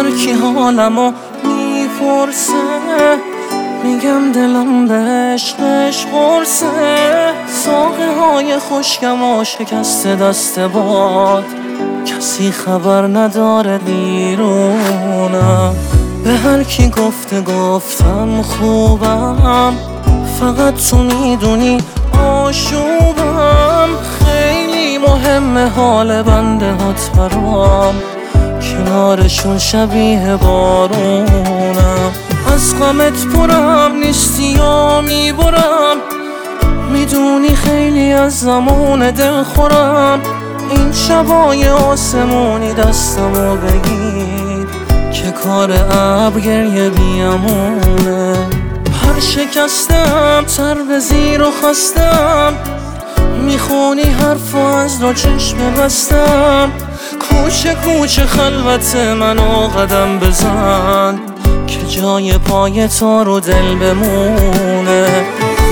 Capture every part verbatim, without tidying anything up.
هر کی حالمو میپرسه میگم دلم به عشقش قرصه. ساقه های خشکم و شکست دست باد، کسی خبر نداره دیرونم. به هر کی گفته گفتم خوبم، فقط تو میدونی آشوبم. خیلی مهمه حال بنده هات برام، کنارشون شبیه بارونم. از غمت پرم نیستی یا میبرم، میدونی خیلی از زمان دل خورم. این شبای آسمونی دستمو بگیر که کار ابر گریه بیامونه. پر شکستم سر به زیر و خستم، میخونی حرف و از رو چشم بستم. کوچه کوچه خلوت منو قدم بزن که جای پای تو رو دل بمونه.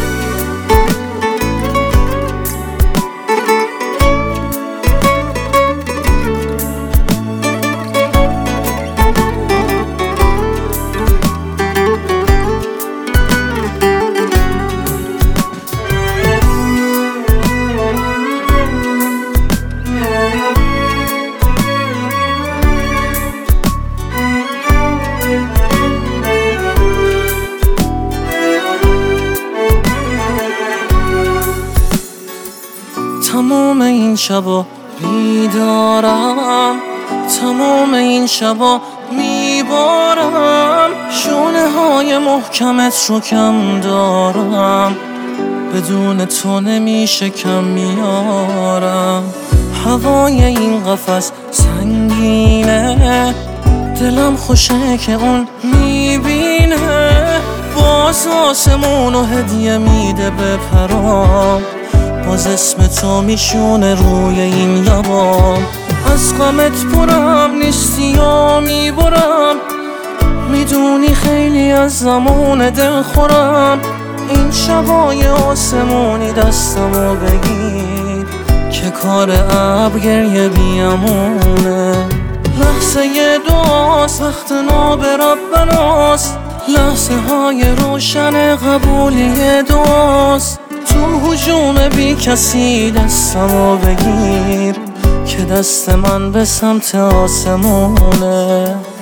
تمام این شبا بیدارم، تمام این شبا میبارم. شونه های محکمت رو کم دارم، بدون تو نمیشه کم میارم. هوای این قفس سنگینه، دلم خوشه که اون میبینه. باز آسمونو هدیه میده به پرام، باز اسم تو میشونه روی این لبام. از غمت پرم نیستی یا میبرم، میدونی خیلی از زمان دل خورم. این شبای آسمونی دستمو بگیر که کار ابر گریه بیامونه. لحظه دعاست وقت ناب ربناست، لحظه های روشن قبولی دعاست. تو هجوم بی کسی دستمو بگیر که دست من به سمت آسمونه.